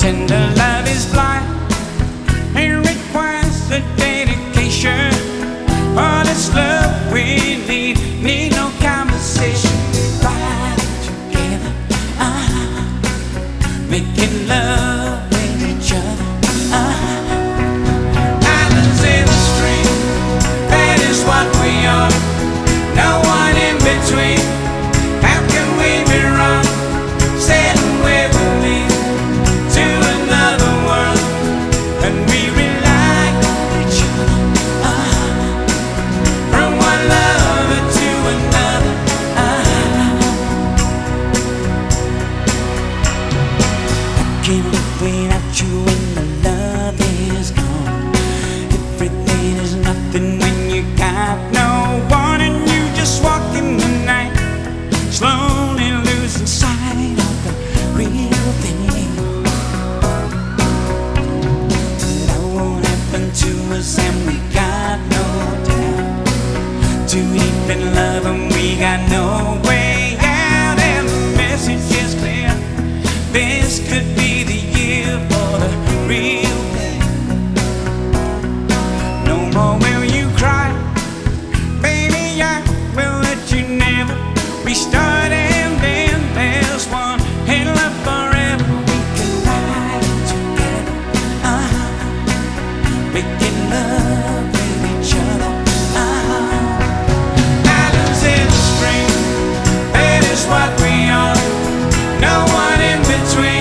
Tender love is blind, it requires a dedication. All this love we need no conversation. Right together, making love with each other. Islands in the stream, that is what we are. No one in between. How can we be wrong? Sailing where we lead to another world, and we rely on each other. From one lover to another. I can't live without you when the love is gone. Everything is nothing when you got no one, and you just walk in the night, slowly losing sight of the real thing. That won't happen to us, and we got no doubt. Too deep in love, and we got no way out. And the message is clear: this could be the year for the real thing. No more will you cry, baby, I will let you never restart. And then there's one in love forever. We can ride together, making love with each other. Islands in the stream, that is what we are. No one in between.